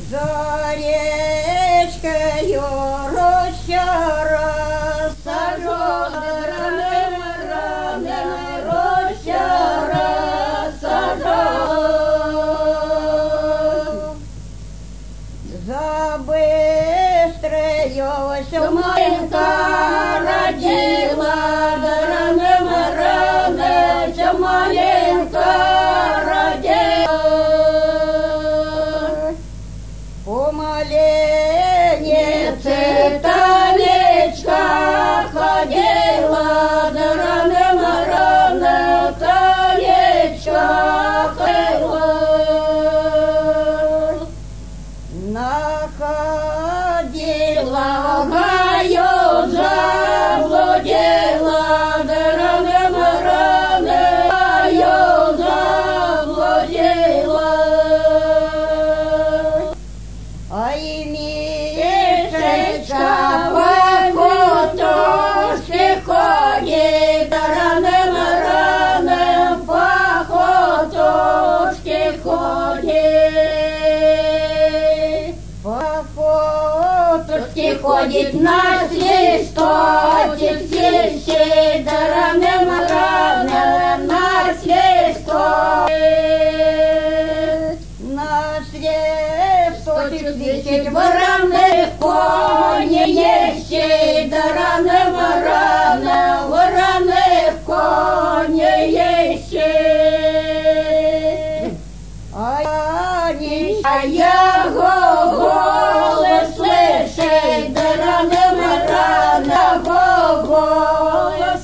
За речкою роща рассажена, роща рассажена. За быстрою маленька родила, маленька родила. Помаленнице Танечка ходила, рано Танечка ходила. Находила гаю, заблудила, гаю заблудила. Ай, мишечка по кутушке ходит, рано по кутушке ходит. По кутушке ходит наш листочек, сельчей, рано наш листочек. Наш листочек свечет вороных кони ещей, да рано вороных кони ещей. А я голос слышит, да рано голос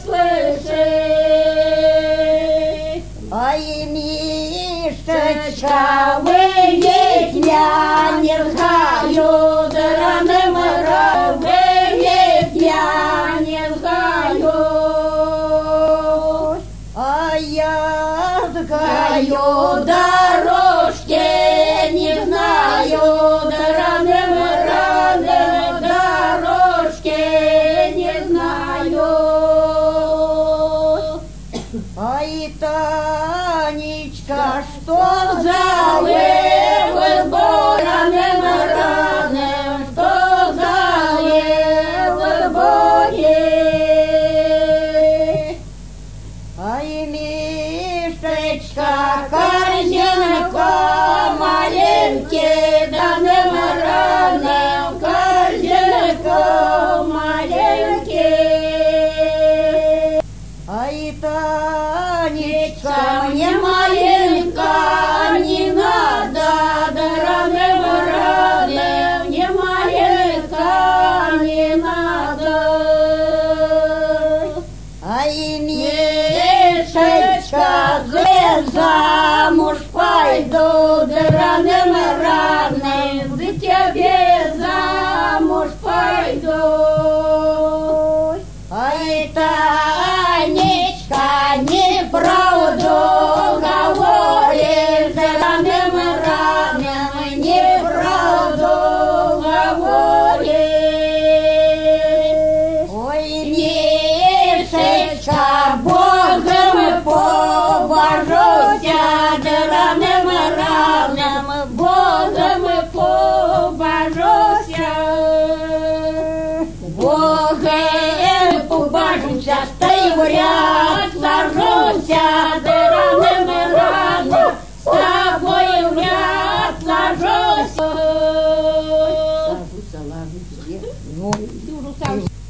слышит. Ай, мишечка, выйдет я не знаю, да рано выйдет я не знаю. А я знаю дорожки, не знаю, да рано дорожки не знаю. Ай, Танечка, что за выбор, что за выбор? Ай, мишечка, корзинка маленький, да корзинка маленький. Ай, Танечка, мне маленько не надо, да рано, мне маленько не надо. Ай, мишечка, замуж пойду, да рано, за тебе замуж пойду. Ай, Танечка, неправду говоришь, да рано, неправду говоришь. Ой, мишечка, Богом побожуся, да рано, Богом побожуся. Богом побожуся, стою в ряд, ложуся, да рано, с тобой в ряд ложуся. Ложуся, ложуся.